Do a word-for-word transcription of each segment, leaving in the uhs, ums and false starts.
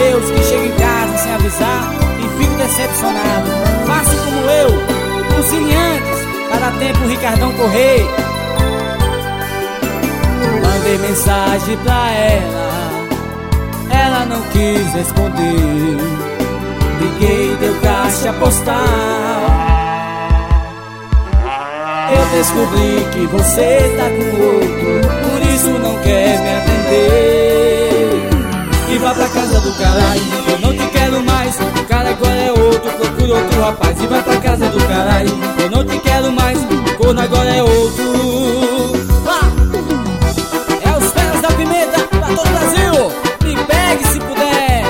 Deus que chega em casa sem avisar e fico decepcionado. Faça como eu, cozinhe antes, para tempo o Ricardão correr. Mandei mensagem pra ela, ela não quis responder. Liguei, deu caixa postal. Eu descobri que você tá com outro, por isso não quer me atender. E vá pra casa do caralho, eu não te quero mais. O cara agora é outro, procura outro rapaz. E vai pra casa do caralho, eu não te quero mais. O corno agora é outro. Vá! É os Feras da Pimenta pra todo o Brasil. Me pegue se puder.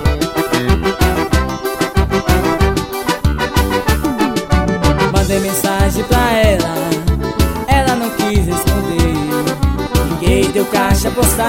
Mandei mensagem pra ela, ela não quis responder. Liguei, deu caixa postal.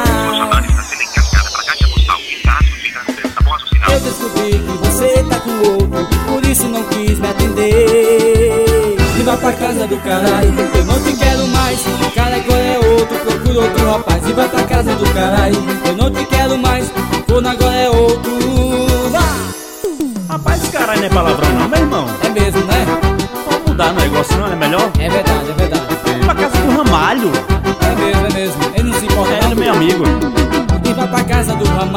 Eu descobri que você tá com outro, por isso não quis me atender. E vá pra casa do caralho, eu não te quero mais. O cara agora é outro, procura outro rapaz. E vai pra casa do caralho, eu não te quero mais. O corno agora é outro. Vá! Rapaz, esse caralho não é palavrão não, meu irmão. É mesmo, né? Vamos mudar o negócio não, é melhor? É verdade, é verdade. Vamos pra casa do Ramalho. É mesmo, é mesmo. Ele não se importa É não. ele, meu amigo. E vai pra casa do Ramalho.